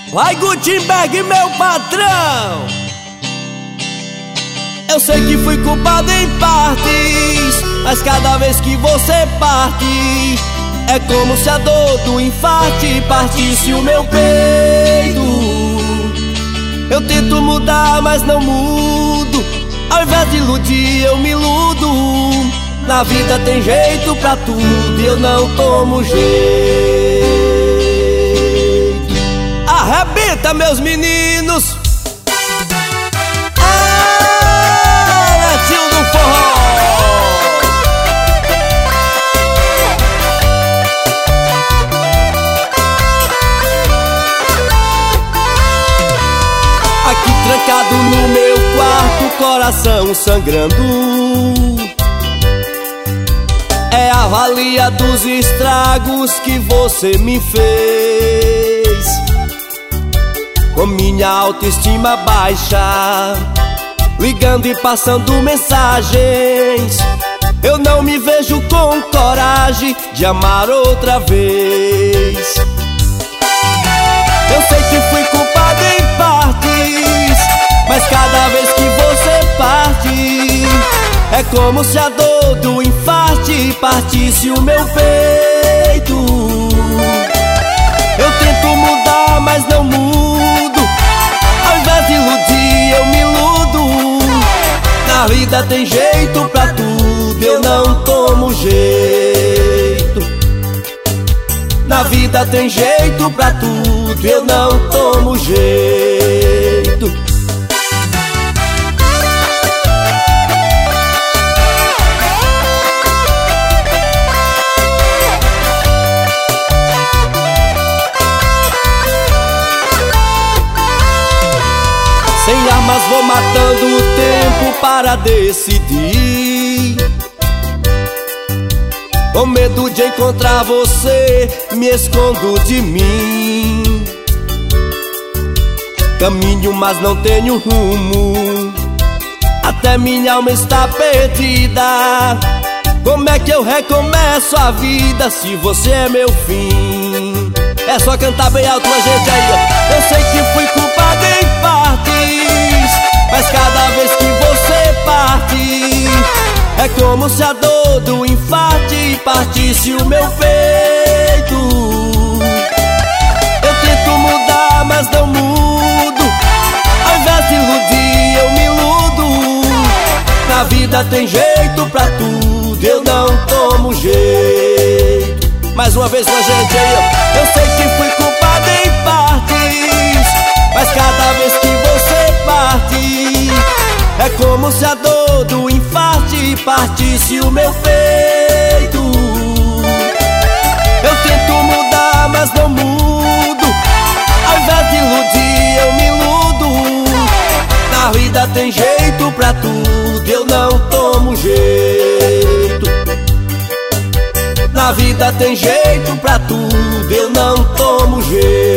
Vai, Gutenberg, meu patrão. Eu sei que fui culpado em partes, mas cada vez que você parte, é como se a dor do infarte partisse o meu peito. Eu tento mudar, mas não mudo. Ao invés de iludir, eu me iludo. Na vida tem jeito pra tudo e eu não tomo jeito. Arrebenta, meus meninos! Netinho do forró! Aqui trancado no meu quarto, coração sangrando. É a valia dos estragos que você me fez. Com minha autoestima baixa, ligando e passando mensagens, eu não me vejo com coragem de amar outra vez. Eu sei que fui culpado em partes, mas cada vez que você parte, é como se a dor do infarte partisse o meu peito. Eu tento mudar, mas não mudo. Ao invés de iludir, eu me iludo. Na vida tem jeito pra tudo, eu não tomo jeito. Na vida tem jeito pra tudo, eu não tomo jeito. Sem armas vou matando o tempo para decidir. Com medo de encontrar você, me escondo de mim. Caminho, mas não tenho rumo. Até minha alma está perdida. Como é que eu recomeço a vida se você é meu fim? É só cantar bem alto, a gente aí, ó. Eu sei que fui culpado em partes, mas cada vez que você parte, é como se a dor do infarte partisse o meu peito. Eu tento mudar, mas não mudo. Ao invés de iludir, eu me iludo. Na vida tem jeito pra tudo, eu não tomo jeito. Mais uma vez com a gente aí, ó. Eu sei que fui culpado em partes, mas cada vez que você parte, é como se a dor do infarte partisse o meu peito. Eu tento mudar, mas não mudo. Ao invés de iludir, eu me iludo. Na vida tem jeito pra tudo, eu não tomo jeito. Na vida tem jeito pra tudo, eu não tomo jeito.